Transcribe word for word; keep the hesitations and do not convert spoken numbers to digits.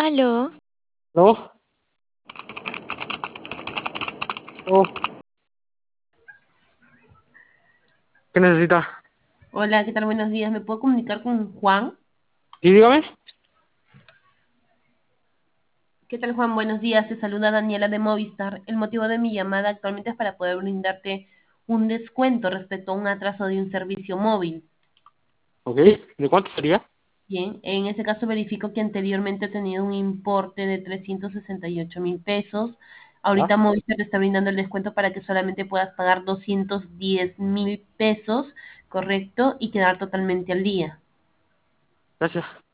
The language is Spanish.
Aló, ¿No? ¿No? ¿Qué necesita? Hola, ¿qué tal? Buenos días. ¿Me puedo comunicar con Juan? Sí, dígame. ¿Qué tal, Juan? Buenos días. Te saluda Daniela de Movistar. El motivo de mi llamada actualmente es para poder brindarte un descuento respecto a un atraso de un servicio móvil. Ok. ¿De cuánto sería? Bien, en ese caso verifico que anteriormente he tenido un importe de trescientos sesenta y ocho mil pesos. Ahorita ¿Ya? Movistar te está brindando el descuento para que solamente puedas pagar doscientos diez mil pesos, ¿correcto? Y quedar totalmente al día. Gracias.